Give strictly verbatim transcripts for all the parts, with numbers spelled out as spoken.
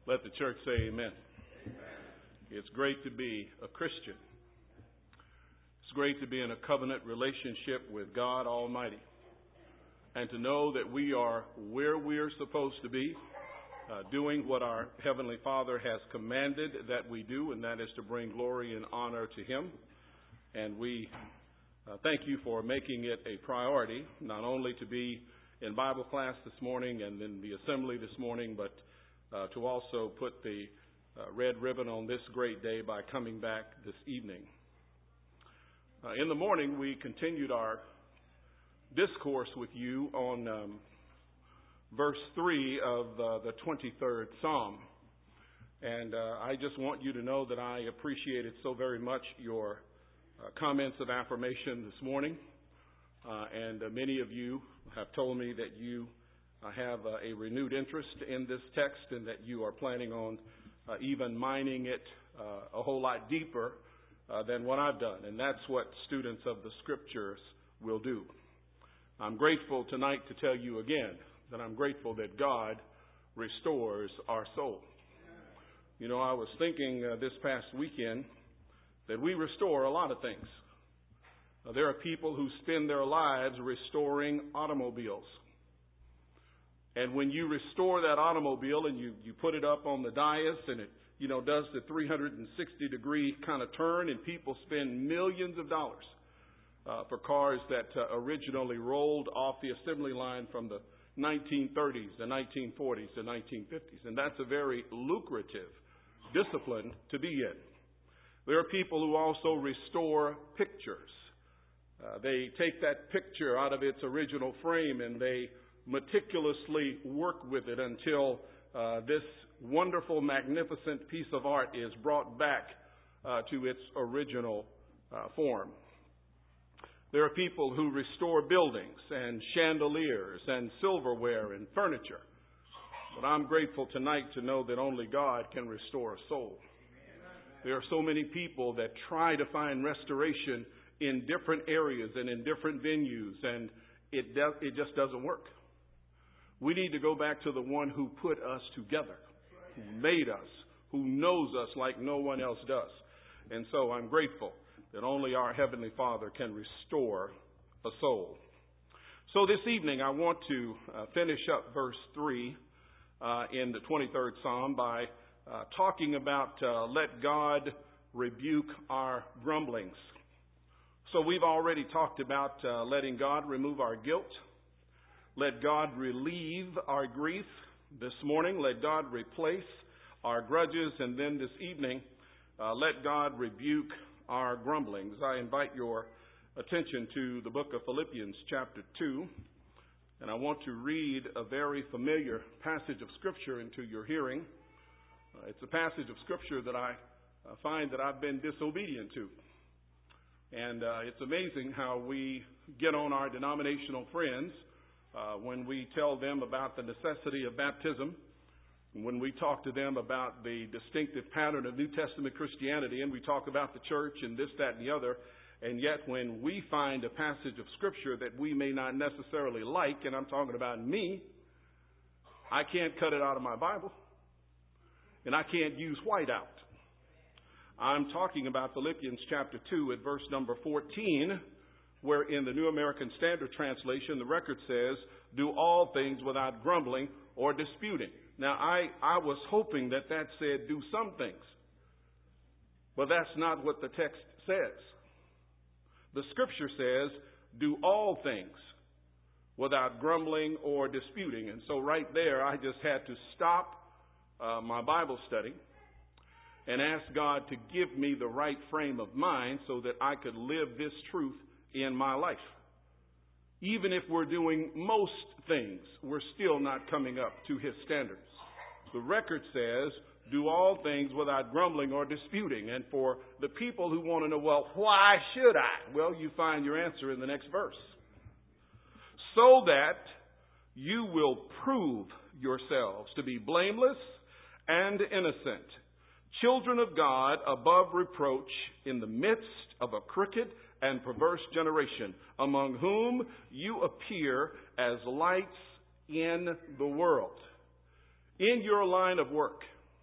Let the church say amen. Amen. It's great to be a Christian. It's great to be in a covenant relationship with God Almighty and to know that we are where we're supposed to be, uh, doing what our Heavenly Father has commanded that we do, and that is to bring glory and honor to Him. And we uh, thank you for making it a priority, not only to be in Bible class this morning and in the assembly this morning, but uh, to also put the uh, red ribbon on this great day by coming back this evening. Uh, in the morning, we continued our discourse with you on um, verse three of uh, the twenty-third Psalm. And uh, I just want you to know that I appreciated so very much your uh, comments of affirmation this morning. Uh, and uh, many of you have told me that you uh, have uh, a renewed interest in this text and that you are planning on uh, even mining it uh, a whole lot deeper uh, than what I've done. And that's what students of the Scriptures will do. I'm grateful tonight to tell you again that I'm grateful that God restores our soul. You know, I was thinking uh, this past weekend that we restore a lot of things. Uh, there are people who spend their lives restoring automobiles. And when you restore that automobile and you, you put it up on the dais and it, you know, does the three hundred sixty degree kind of turn, and people spend millions of dollars uh, for cars that uh, originally rolled off the assembly line from the nineteen thirties, the nineteen forties, the nineteen fifties. And that's a very lucrative discipline to be in. There are people who also restore pictures. Uh, they take that picture out of its original frame and they meticulously work with it until uh, this wonderful, magnificent piece of art is brought back uh, to its original uh, form. There are people who restore buildings and chandeliers and silverware and furniture. But I'm grateful tonight to know that only God can restore a soul. There are so many people that try to find restoration in different areas and in different venues, and it does, it just doesn't work. We need to go back to the one who put us together, who made us, who knows us like no one else does. And so I'm grateful that only our Heavenly Father can restore a soul. So this evening I want to uh, finish up verse three uh, in the twenty-third Psalm by uh, talking about uh, let God rebuke our grumblings. So we've already talked about uh, letting God remove our guilt. Let God relieve our grief. This morning, let God replace our grudges. And then this evening, uh, let God rebuke our grumblings. I invite your attention to the book of Philippians chapter two. And I want to read a very familiar passage of Scripture into your hearing. Uh, it's a passage of Scripture that I uh, find that I've been disobedient to. And uh, it's amazing how we get on our denominational friends uh, when we tell them about the necessity of baptism, when we talk to them about the distinctive pattern of New Testament Christianity, and we talk about the church and this, that, and the other. And yet when we find a passage of Scripture that we may not necessarily like, and I'm talking about me, I can't cut it out of my Bible, and I can't use whiteout. I'm talking about Philippians chapter two at verse number fourteen, where in the New American Standard Translation, the record says, do all things without grumbling or disputing. Now, I, I was hoping that that said, do some things. But that's not what the text says. The Scripture says, do all things without grumbling or disputing. And so right there, I just had to stop uh, my Bible study and ask God to give me the right frame of mind so that I could live this truth in my life. Even if we're doing most things, we're still not coming up to His standards. The record says, do all things without grumbling or disputing. And for the people who want to know, well, why should I? Well, you find your answer in the next verse. So that you will prove yourselves to be blameless and innocent, children of God above reproach in the midst of a crooked and perverse generation, among whom you appear as lights in the world. In your line of work,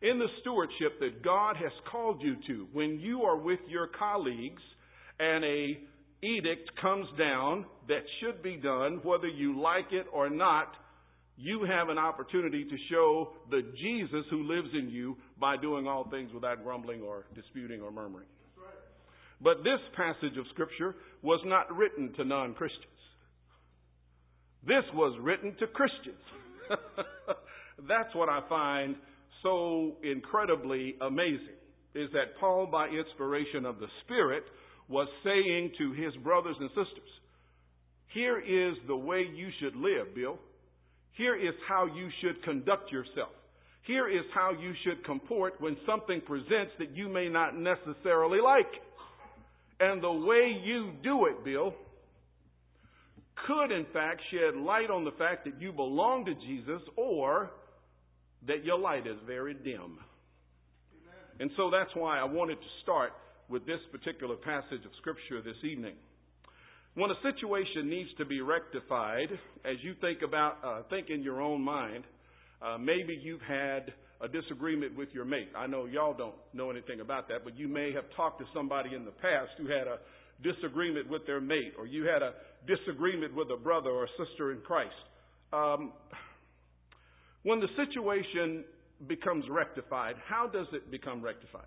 in the stewardship that God has called you to. When you are with your colleagues and a edict comes down that should be done, whether you like it or not, you have an opportunity to show the Jesus who lives in you by doing all things without grumbling or disputing or murmuring. But this passage of Scripture was not written to non-Christians. This was written to Christians. That's what I find so incredibly amazing, is that Paul, by inspiration of the Spirit, was saying to his brothers and sisters, here is the way you should live, Bill. Here is how you should conduct yourself. Here is how you should comport when something presents that you may not necessarily like. And the way you do it, Bill, could in fact shed light on the fact that you belong to Jesus or that your light is very dim. Amen. And so that's why I wanted to start with this particular passage of Scripture this evening. When a situation needs to be rectified, as you think about, uh, think in your own mind, uh, maybe you've had a disagreement with your mate. I know y'all don't know anything about that, but you may have talked to somebody in the past who had a disagreement with their mate, or you had a disagreement with a brother or sister in Christ. Um, when the situation becomes rectified, how does it become rectified?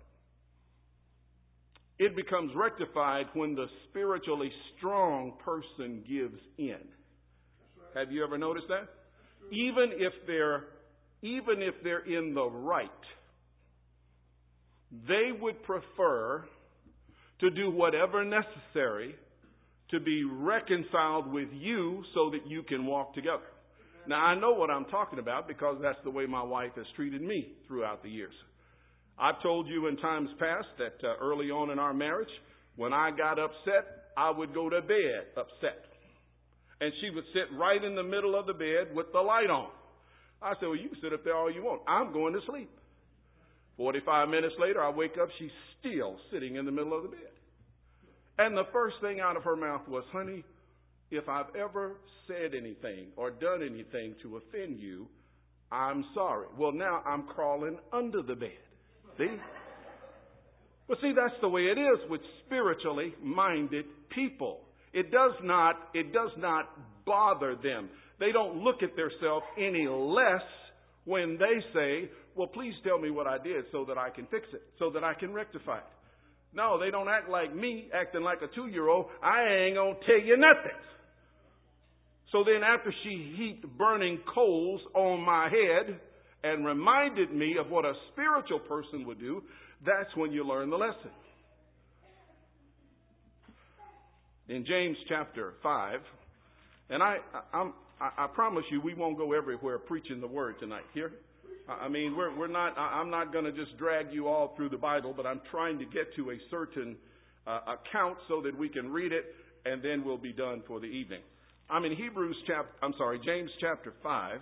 It becomes rectified when the spiritually strong person gives in. Have you ever noticed that? Even if they're even if they're in the right, they would prefer to do whatever necessary to be reconciled with you so that you can walk together. Now, I know what I'm talking about because that's the way my wife has treated me throughout the years. I've told you in times past that uh, early on in our marriage, when I got upset, I would go to bed upset. And she would sit right in the middle of the bed with the light on. I said, well, you can sit up there all you want. I'm going to sleep. forty-five minutes later, I wake up, she's still sitting in the middle of the bed. And the first thing out of her mouth was, honey, if I've ever said anything or done anything to offend you, I'm sorry. Well, now I'm crawling under the bed. See? But see, that's the way it is with spiritually minded people. It does not, it does not bother them. They don't look at themselves any less when they say, well, please tell me what I did so that I can fix it, so that I can rectify it. No, they don't act like me, acting like a two-year-old. I ain't going to tell you nothing. So then after she heaped burning coals on my head and reminded me of what a spiritual person would do, that's when you learn the lesson. In James chapter five, and I, I'm, I, I promise you we won't go everywhere preaching the word tonight. Here, I mean we're we're not. I'm not going to just drag you all through the Bible, but I'm trying to get to a certain uh, account so that we can read it, and then we'll be done for the evening. I'm in Hebrews chapter. I'm sorry, James chapter five,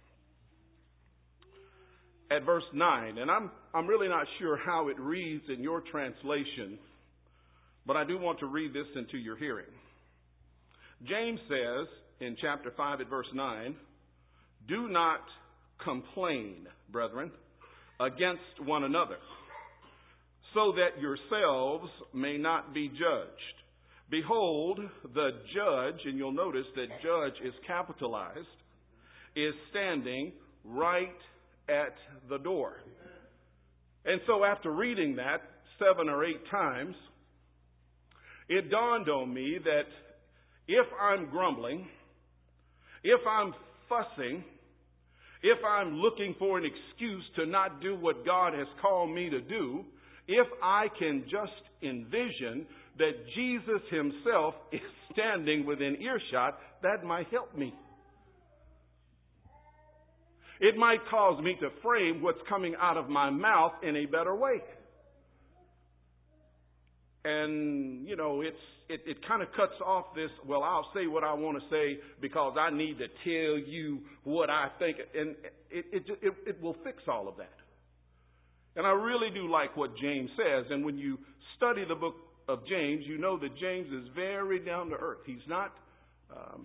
at verse nine, and I'm I'm really not sure how it reads in your translation, but I do want to read this into your hearing. James says in chapter five at verse nine, do not complain, brethren, against one another, so that yourselves may not be judged. Behold, the judge, and you'll notice that judge is capitalized, is standing right at the door. And so after reading that seven or eight times, it dawned on me that if I'm grumbling, if I'm fussing, if I'm looking for an excuse to not do what God has called me to do, if I can just envision that Jesus himself is standing within earshot, that might help me. It might cause me to frame what's coming out of my mouth in a better way. And, you know, it's it, it kind of cuts off this, well, I'll say what I want to say because I need to tell you what I think. And it, it, it, it will fix all of that. And I really do like what James says. And when you study the book of James, you know that James is very down to earth. He's not, um,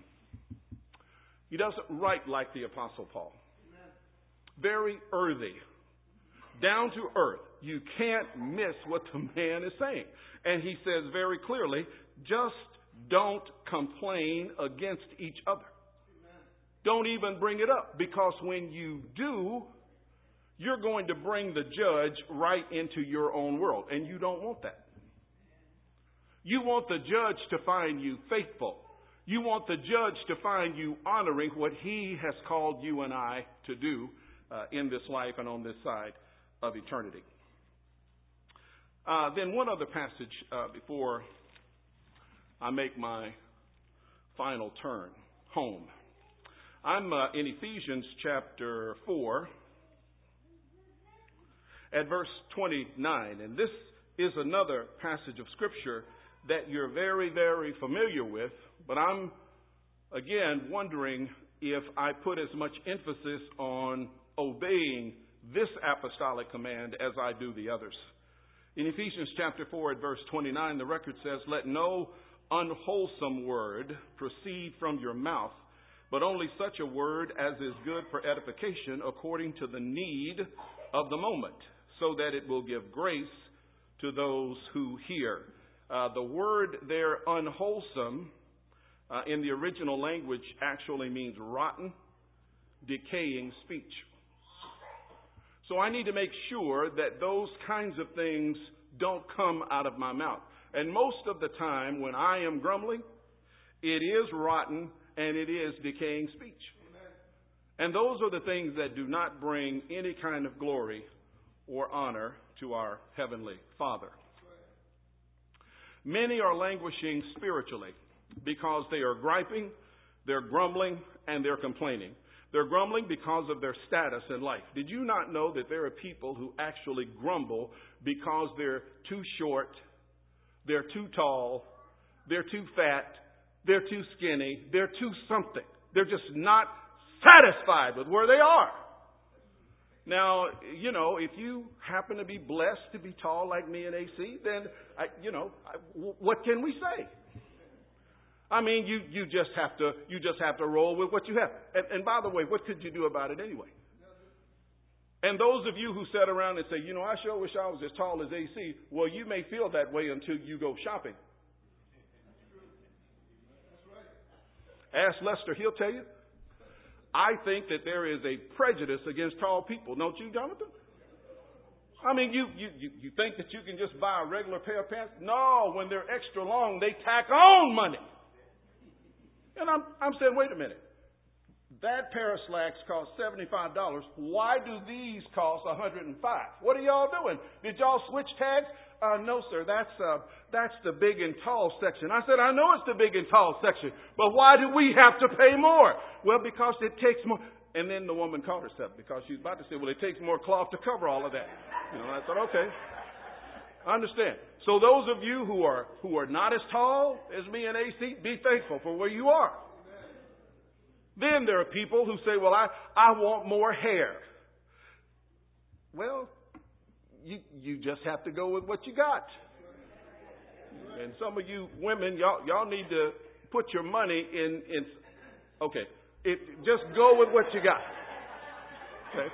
he doesn't write like the Apostle Paul. Very earthy. down to earth. You can't miss what the man is saying. And he says very clearly, just don't complain against each other. Don't even bring it up, because when you do, you're going to bring the judge right into your own world, and you don't want that. You want the judge to find you faithful. You want the judge to find you honoring what he has called you and I to do uh, in this life and on this side of eternity. Uh, then one other passage uh, before I make my final turn home. I'm uh, in Ephesians chapter four at verse twenty-nine, and this is another passage of Scripture that you're very, very familiar with, but I'm, again, wondering if I put as much emphasis on obeying this apostolic command as I do the others. In Ephesians chapter four at verse twenty-nine, the record says, "Let no unwholesome word proceed from your mouth, but only such a word as is good for edification according to the need of the moment, so that it will give grace to those who hear." Uh, the word there, unwholesome, uh, in the original language actually means rotten, decaying speech. So I need to make sure that those kinds of things don't come out of my mouth. And most of the time when I am grumbling, it is rotten and it is decaying speech. Amen. And those are the things that do not bring any kind of glory or honor to our Heavenly Father. Many are languishing spiritually because they are griping, they're grumbling, and they're complaining. They're grumbling because of their status in life. Did you not know that there are people who actually grumble because they're too short, they're too tall, they're too fat, they're too skinny, they're too something. They're just not satisfied with where they are. Now, you know, if you happen to be blessed to be tall like me and A C, then, I, you know, I, what can we say? I mean, you, you just have to you just have to roll with what you have. And, and by the way, what could you do about it anyway? And those of you who sit around and say, you know, I sure wish I was as tall as A C, well, you may feel that way until you go shopping. Ask Lester, he'll tell you. I think that there is a prejudice against tall people. Don't you, Jonathan? I mean, you, you, you, you think that you can just buy a regular pair of pants? No, when they're extra long, they tack on money. And I'm, I'm saying, wait a minute. That pair of slacks cost seventy-five dollars. Why do these cost one hundred five dollars? What are y'all doing? Did y'all switch tags? Uh, no, sir. That's uh, that's the big and tall section. I said, I know it's the big and tall section, but why do we have to pay more? Well, because it takes more. And then the woman caught herself because she's about to say, well, it takes more cloth to cover all of that. You know, I thought, okay, I understand. So those of you who are who are not as tall as me and A C, be thankful for where you are. Then there are people who say, well, I, I want more hair. Well, you you just have to go with what you got. And some of you women, y'all y'all need to put your money in, in okay, it, just go with what you got. Okay.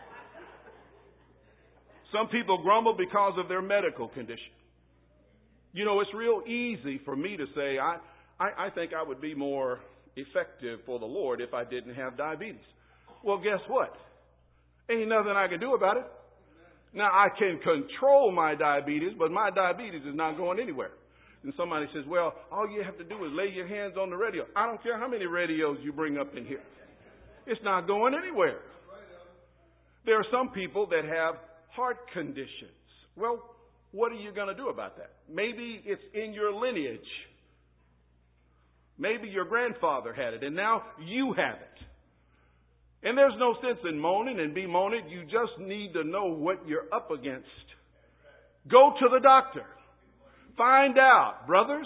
Some people grumble because of their medical condition. You know, it's real easy for me to say, I, I, I think I would be more effective for the Lord if I didn't have diabetes. Well, guess what? Ain't nothing I can do about it. Now, I can control my diabetes, but my diabetes is not going anywhere. And somebody says, well, all you have to do is lay your hands on the radio. I don't care how many radios you bring up in here. It's not going anywhere. There are some people that have heart conditions. Well, what are you going to do about that? Maybe it's in your lineage. Maybe your grandfather had it, and now you have it. And there's no sense in moaning and bemoaning. You just need to know what you're up against. Go to the doctor. Find out, brothers.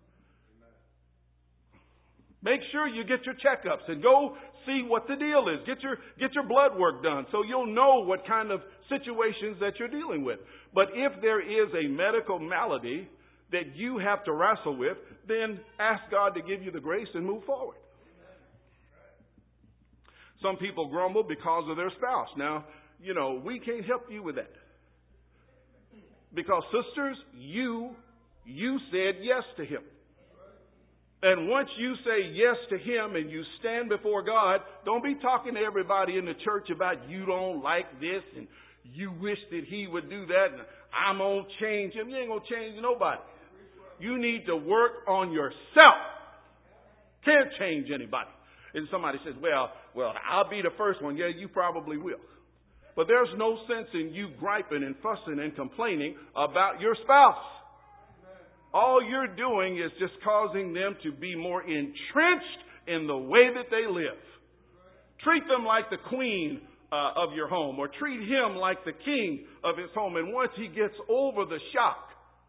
Make sure you get your checkups and go see what the deal is. Get your get your blood work done so you'll know what kind of situations that you're dealing with. But if there is a medical malady that you have to wrestle with, then ask God to give you the grace and move forward. Some people grumble because of their spouse. Now, you know, we can't help you with that. Because, sisters, you, you said yes to him. And once you say yes to him and you stand before God, don't be talking to everybody in the church about you don't like this and you wish that he would do that and I'm going to change him. You ain't going to change nobody. You need to work on yourself. Can't change anybody. And somebody says, well, well, I'll be the first one. Yeah, you probably will. But there's no sense in you griping and fussing and complaining about your spouse. All you're doing is just causing them to be more entrenched in the way that they live. Treat them like the queen uh, of your home, or treat him like the king of his home. And once he gets over the shock,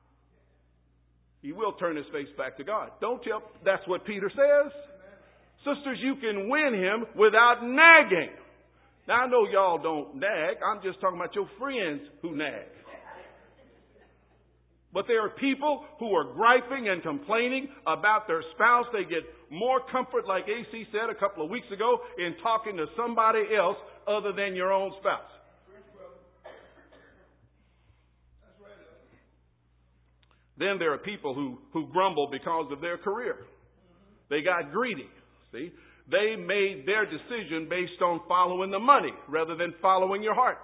he will turn his face back to God. Don't tell, that's what Peter says. Sisters, you can win him without nagging. Now, I know y'all don't nag. I'm just talking about your friends who nag. But there are people who are griping and complaining about their spouse. They get more comfort, like A C said a couple of weeks ago, in talking to somebody else other than your own spouse. Then there are people who, who grumble because of their career. They got greedy. See? They made their decision based on following the money rather than following your heart.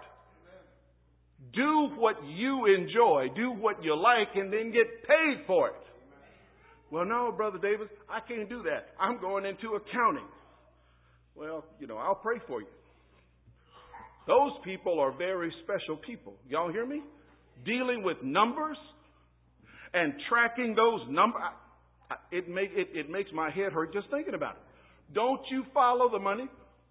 Do what you enjoy. Do what you like and then get paid for it. Well, no, Brother Davis, I can't do that. I'm going into accounting. Well, you know, I'll pray for you. Those people are very special people. Y'all hear me? Dealing with numbers and tracking those numbers. It, make, it, it makes my head hurt just thinking about it. Don't you follow the money?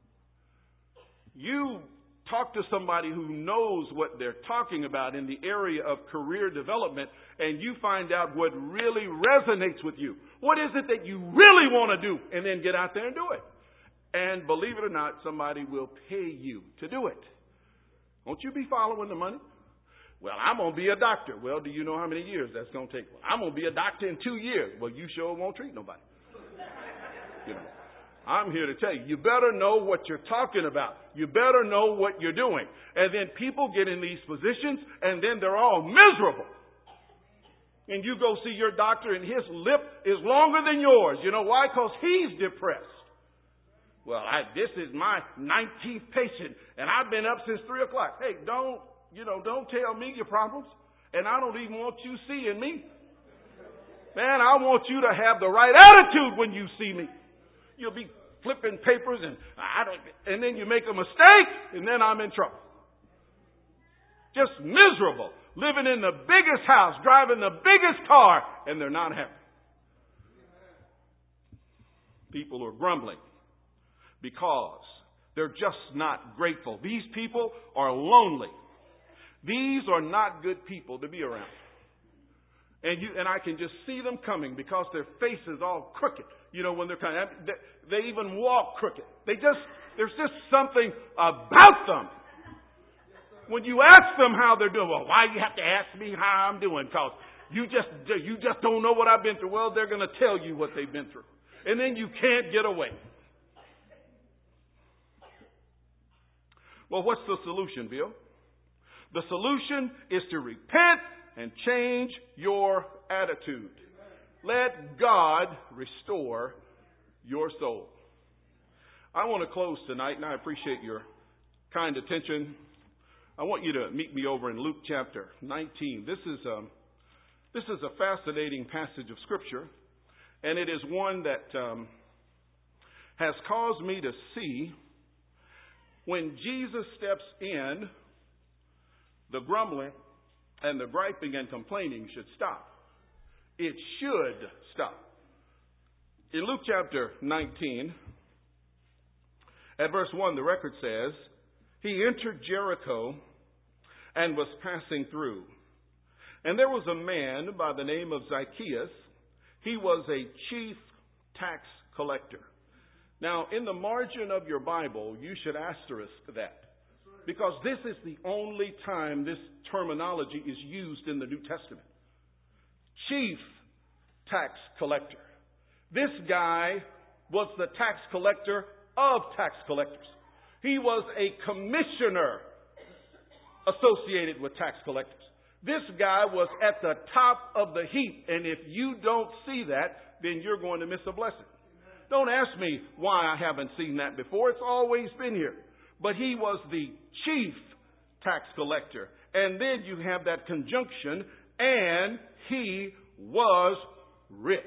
You talk to somebody who knows what they're talking about in the area of career development, and you find out what really resonates with you. What is it that you really want to do? And then get out there and do it. And believe it or not, somebody will pay you to do it. Won't you be following the money? Well, I'm going to be a doctor. Well, do you know how many years that's going to take? Well, I'm going to be a doctor in two years. Well, you sure won't treat nobody. You know. I'm here to tell you, you better know what you're talking about. You better know what you're doing. And then people get in these positions and then they're all miserable. And you go see your doctor and his lip is longer than yours. You know why? Because he's depressed. Well, I, this is my nineteenth patient and I've been up since three o'clock. Hey, don't, you know, don't tell me your problems. And I don't even want you seeing me. Man, I want you to have the right attitude when you see me. You'll be flipping papers and I don't, and then you make a mistake and then I'm in trouble. Just miserable. Living in the biggest house, driving the biggest car, and they're not happy. People are grumbling because they're just not grateful. These people are lonely. These are not good people to be around. And you and I can just see them coming because their face is all crooked. You know, when they're coming, they, they even walk crooked. They just, there's just something about them. When you ask them how they're doing, well, why do you have to ask me how I'm doing? Because you just, you just don't know what I've been through. Well, they're going to tell you what they've been through. And then you can't get away. Well, what's the solution, Bill? The solution is to repent and change your attitude. Let God restore your soul. I want to close tonight, and I appreciate your kind attention. I want you to meet me over in Luke chapter nineteen. This is a, this is a fascinating passage of Scripture, and it is one that um, has caused me to see when Jesus steps in, the grumbling and the griping and complaining should stop. It should stop. In Luke chapter nineteen, at verse one, the record says, he entered Jericho and was passing through. And there was a man by the name of Zacchaeus. He was a chief tax collector. Now, in the margin of your Bible, you should asterisk that. Because this is the only time this terminology is used in the New Testament. Chief tax collector. This guy was the tax collector of tax collectors. He was a commissioner associated with tax collectors. This guy was at the top of the heap. And if you don't see that, then you're going to miss a blessing. Don't ask me why I haven't seen that before. It's always been here. But he was the chief tax collector. And then you have that conjunction, and he was rich.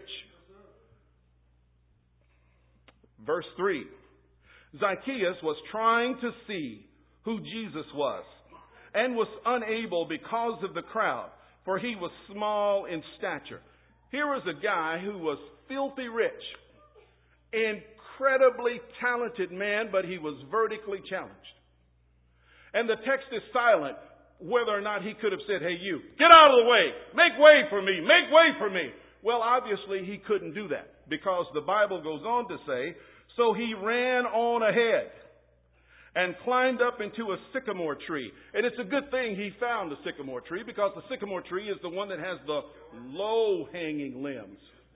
Verse three. Zacchaeus was trying to see who Jesus was, and was unable because of the crowd, for he was small in stature. Here was a guy who was filthy rich, incredibly talented man, but he was vertically challenged. And the text is silent whether or not he could have said, hey, you, get out of the way. Make way for me. Make way for me. Well, obviously he couldn't do that, because the Bible goes on to say, so he ran on ahead and climbed up into a sycamore tree. And it's a good thing he found the sycamore tree, because the sycamore tree is the one that has the low-hanging limbs.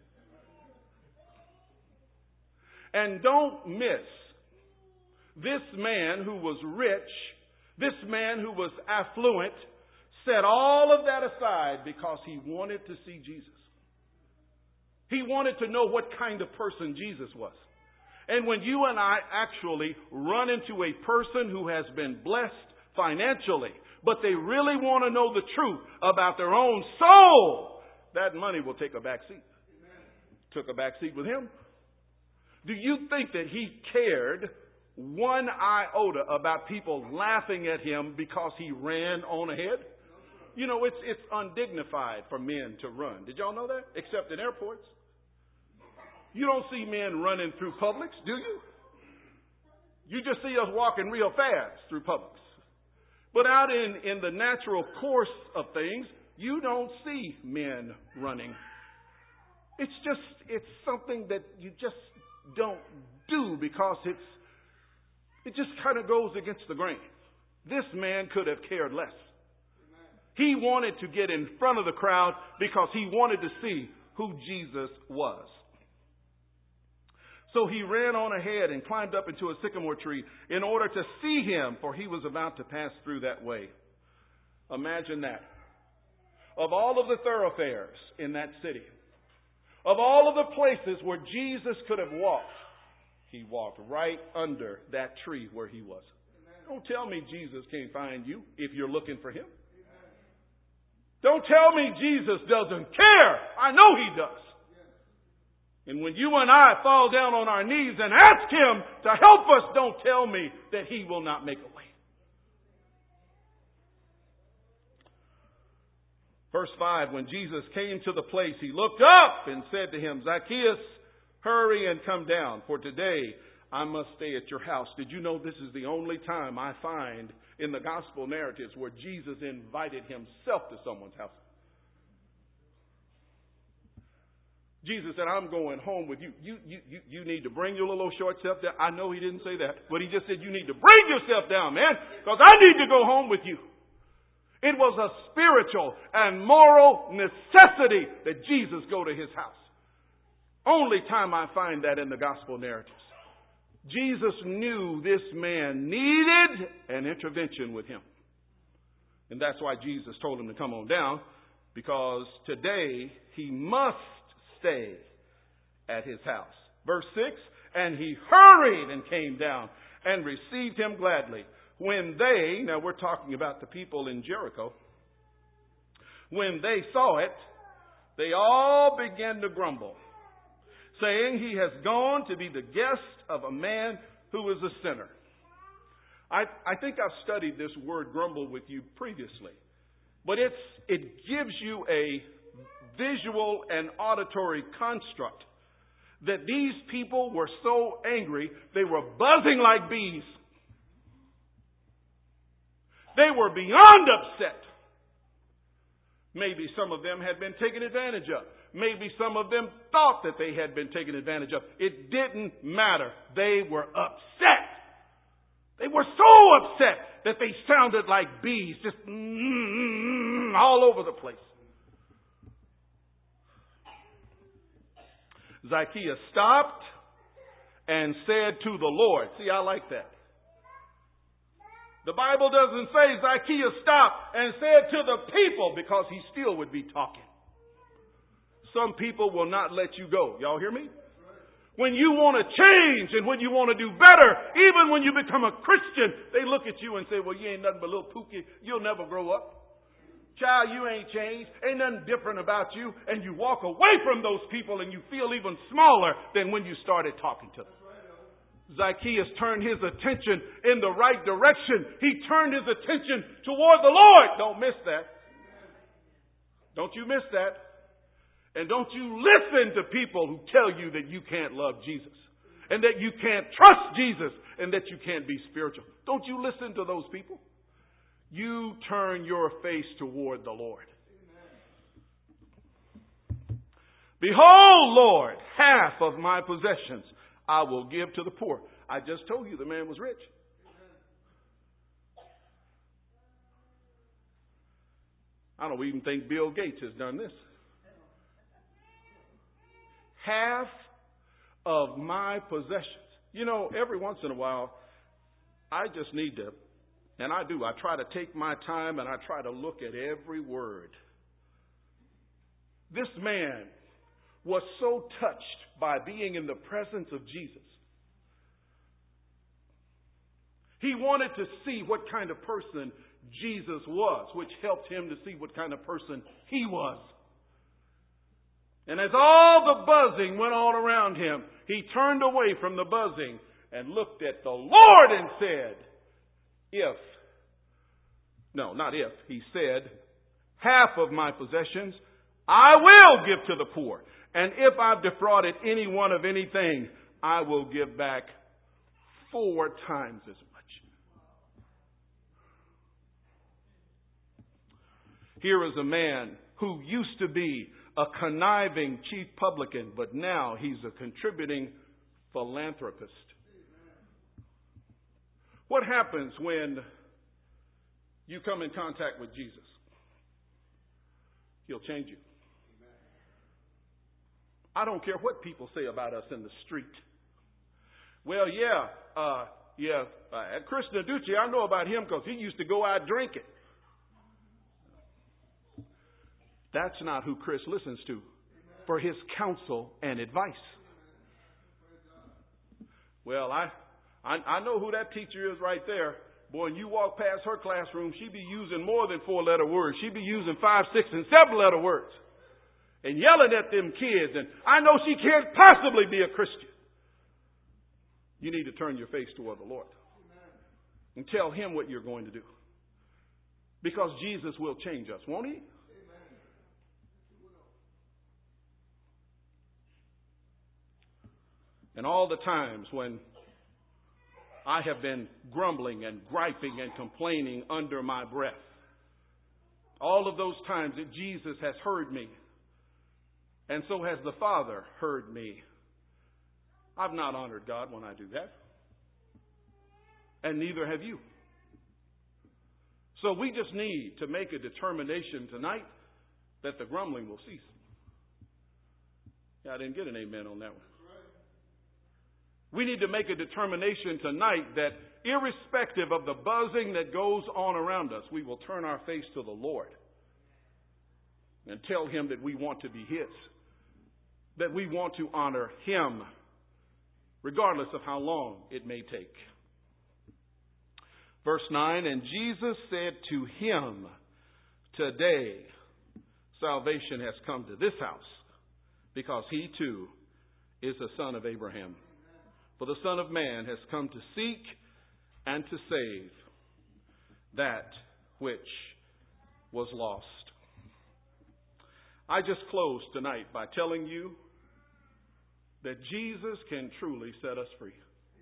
And don't miss, this man who was rich, this man who was affluent, set all of that aside because he wanted to see Jesus. He wanted to know what kind of person Jesus was. And when you and I actually run into a person who has been blessed financially, but they really want to know the truth about their own soul, that money will take a back seat. Took a back seat with him. Do you think that he cared one iota about people laughing at him because he ran on ahead? You know, it's it's undignified for men to run. Did y'all know that? Except in airports. You don't see men running through Publix, do you? You just see us walking real fast through Publix. But out in, in the natural course of things, you don't see men running. It's just, it's something that you just don't do because it's, it just kind of goes against the grain. This man could have cared less. He wanted to get in front of the crowd because he wanted to see who Jesus was. So he ran on ahead and climbed up into a sycamore tree in order to see him, for he was about to pass through that way. Imagine that. Of all of the thoroughfares in that city, of all of the places where Jesus could have walked, he walked right under that tree where he was. Don't tell me Jesus can't find you if you're looking for him. Don't tell me Jesus doesn't care. I know he does. And when you and I fall down on our knees and ask him to help us, don't tell me that he will not make a way. Verse five, when Jesus came to the place, he looked up and said to him, Zacchaeus, hurry and come down, for today I must stay at your house. Did you know this is the only time I find in the gospel narratives where Jesus invited himself to someone's house? Jesus said, I'm going home with you. You, you, you, you need to bring your little short self down. I know he didn't say that, but he just said, you need to bring yourself down, man, because I need to go home with you. It was a spiritual and moral necessity that Jesus go to his house. Only time I find that in the gospel narratives. Jesus knew this man needed an intervention with him. And that's why Jesus told him to come on down, because today he must stay at his house. Verse six, and he hurried and came down and received him gladly. When they, now we're talking about the people in Jericho, when they saw it, they all began to grumble, saying, he has gone to be the guest of a man who is a sinner. I, I think I've studied this word grumble with you previously, but it's it gives you a visual and auditory construct that these people were so angry they were buzzing like bees. They were beyond upset. Maybe some of them had been taken advantage of. Maybe some of them thought that they had been taken advantage of. It didn't matter. They were upset. They were so upset that they sounded like bees, just mm, all over the place. Zacchaeus stopped and said to the Lord. See, I like that. The Bible doesn't say Zacchaeus stopped and said to the people, because he still would be talking. Some people will not let you go. Y'all hear me? When you want to change and when you want to do better, even when you become a Christian, they look at you and say, well, you ain't nothing but a little pookie. You'll never grow up. Child, you ain't changed. Ain't nothing different about you. And you walk away from those people and you feel even smaller than when you started talking to them. Zacchaeus turned his attention in the right direction. He turned his attention toward the Lord. Don't miss that. Don't you miss that. And don't you listen to people who tell you that you can't love Jesus and that you can't trust Jesus and that you can't be spiritual. Don't you listen to those people. You turn your face toward the Lord. Behold, Lord, half of my possessions I will give to the poor. I just told you the man was rich. I don't even think Bill Gates has done this. Half of my possessions. You know, every once in a while, I just need to, and I do, I try to take my time and I try to look at every word. This man was so touched by being in the presence of Jesus. He wanted to see what kind of person Jesus was, which helped him to see what kind of person he was. And as all the buzzing went on around him, he turned away from the buzzing and looked at the Lord and said, if, no, not if, he said, half of my possessions I will give to the poor. And if I've defrauded anyone of anything, I will give back four times as much. Here is a man who used to be a conniving chief publican, but now he's a contributing philanthropist. What happens when you come in contact with Jesus? He'll change you. I don't care what people say about us in the street. Well, yeah, uh, yeah, uh, Chris Naducci, I know about him because he used to go out drinking. That's not who Chris listens to for his counsel and advice. Well, I, I, I know who that teacher is right there. Boy, when you walk past her classroom, she be using more than four-letter words. She be using five, six, and seven-letter words. And yelling at them kids. And I know she can't possibly be a Christian. You need to turn your face toward the Lord. And tell Him what you're going to do. Because Jesus will change us, won't He? And all the times when I have been grumbling and griping and complaining under my breath, all of those times that Jesus has heard me, and so has the Father heard me. I've not honored God when I do that. And neither have you. So we just need to make a determination tonight that the grumbling will cease. Yeah, I didn't get an amen on that one. We need to make a determination tonight that irrespective of the buzzing that goes on around us, we will turn our face to the Lord and tell Him that we want to be His. That we want to honor Him, regardless of how long it may take. Verse nine, and Jesus said to him, today salvation has come to this house, because he too is a son of Abraham. For the Son of Man has come to seek and to save that which was lost. I just closed tonight by telling you that Jesus can truly set us free.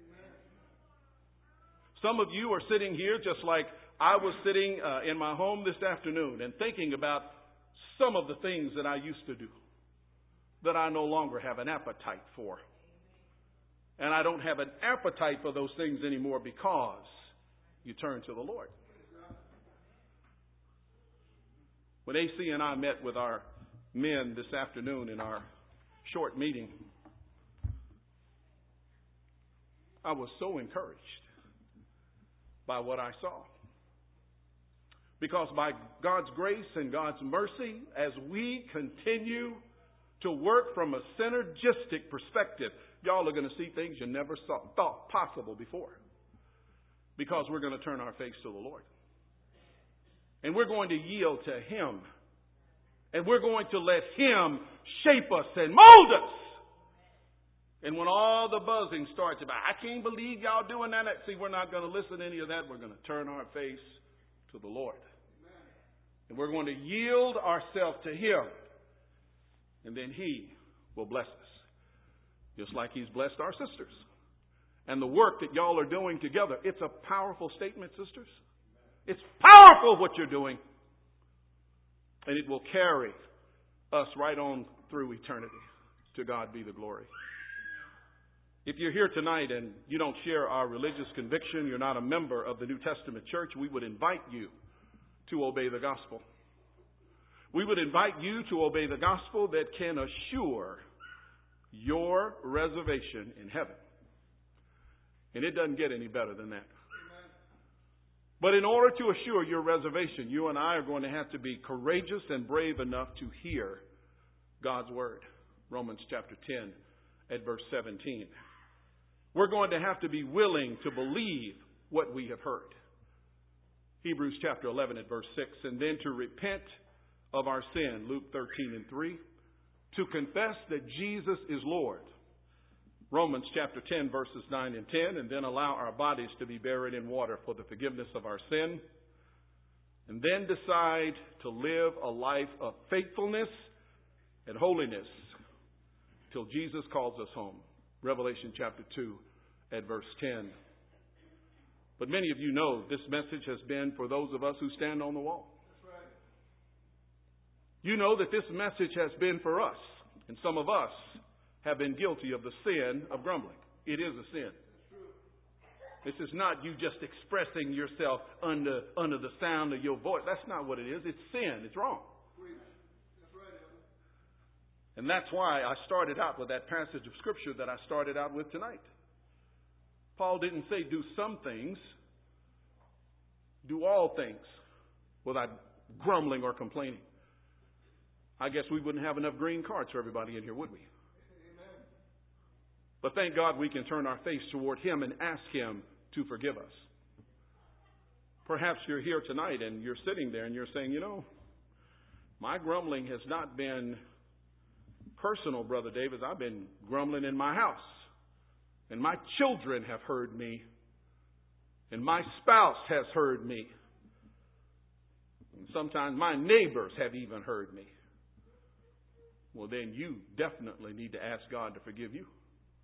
Some of you are sitting here just like I was sitting uh, in my home this afternoon and thinking about some of the things that I used to do that I no longer have an appetite for. And I don't have an appetite for those things anymore because you turn to the Lord. When A C and I met with our men this afternoon in our short meeting, I was so encouraged by what I saw. Because by God's grace and God's mercy, as we continue to work from a synergistic perspective, y'all are going to see things you never saw, thought possible before. Because we're going to turn our face to the Lord. And we're going to yield to Him. And we're going to let Him shape us and mold us. And when all the buzzing starts about, I can't believe y'all doing that. See, we're not going to listen to any of that. We're going to turn our face to the Lord. And we're going to yield ourselves to Him. And then He will bless us. Just like He's blessed our sisters. And the work that y'all are doing together, it's a powerful statement, sisters. It's powerful what you're doing. And it will carry us right on through eternity. To God be the glory. If you're here tonight and you don't share our religious conviction, you're not a member of the New Testament church, we would invite you to obey the gospel. We would invite you to obey the gospel that can assure your reservation in heaven. And it doesn't get any better than that. But in order to assure your reservation, you and I are going to have to be courageous and brave enough to hear God's word. Romans chapter ten at verse seventeen. We're going to have to be willing to believe what we have heard. Hebrews chapter eleven at verse six. And then to repent of our sin, Luke thirteen and three. To confess that Jesus is Lord, Romans chapter ten verses nine and ten. And then allow our bodies to be buried in water for the forgiveness of our sin. And then decide to live a life of faithfulness and holiness till Jesus calls us home. Revelation chapter two at verse ten. But many of you know this message has been for those of us who stand on the wall. That's right. You know that this message has been for us. And some of us have been guilty of the sin of grumbling. It is a sin. This is not you just expressing yourself under, under the sound of your voice. That's not what it is. It's sin. It's wrong. And that's why I started out with that passage of Scripture that I started out with tonight. Paul didn't say do some things, do all things without grumbling or complaining. I guess we wouldn't have enough green cards for everybody in here, would we? Amen. But thank God we can turn our face toward Him and ask Him to forgive us. Perhaps you're here tonight and you're sitting there and you're saying, you know, my grumbling has not been personal, Brother Davis. I've been grumbling in my house. And my children have heard me. And my spouse has heard me. And sometimes my neighbors have even heard me. Well, then you definitely need to ask God to forgive you.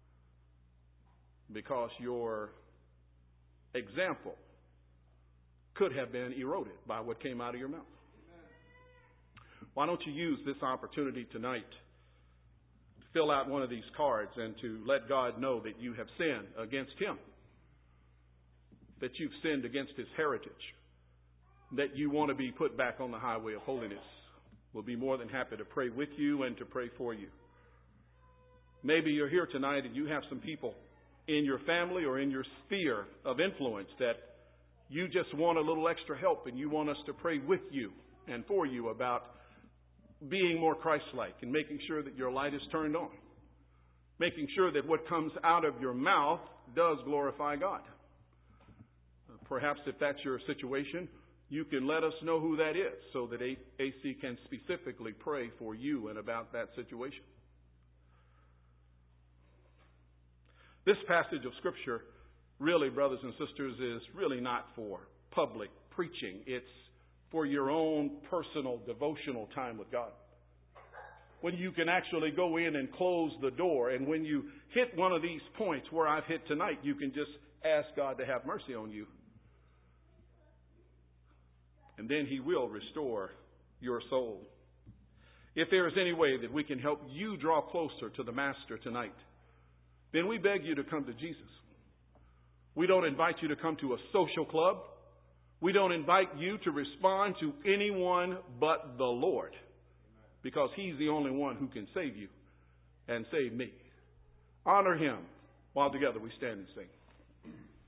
Because your example could have been eroded by what came out of your mouth. Why don't you use this opportunity tonight to fill out one of these cards and to let God know that you have sinned against Him, that you've sinned against His heritage, that you want to be put back on the highway of holiness. We'll be more than happy to pray with you and to pray for you. Maybe you're here tonight and you have some people in your family or in your sphere of influence that you just want a little extra help and you want us to pray with you and for you about being more Christ-like and making sure that your light is turned on. Making sure that what comes out of your mouth does glorify God. Perhaps if that's your situation, you can let us know who that is so that A C can specifically pray for you and about that situation. This passage of Scripture really, brothers and sisters, is really not for public preaching. It's for your own personal devotional time with God. When you can actually go in and close the door, and when you hit one of these points where I've hit tonight, you can just ask God to have mercy on you. And then He will restore your soul. If there is any way that we can help you draw closer to the Master tonight, then we beg you to come to Jesus. We don't invite you to come to a social club. We don't invite you to respond to anyone but the Lord, because He's the only one who can save you and save me. Honor Him while together we stand and sing.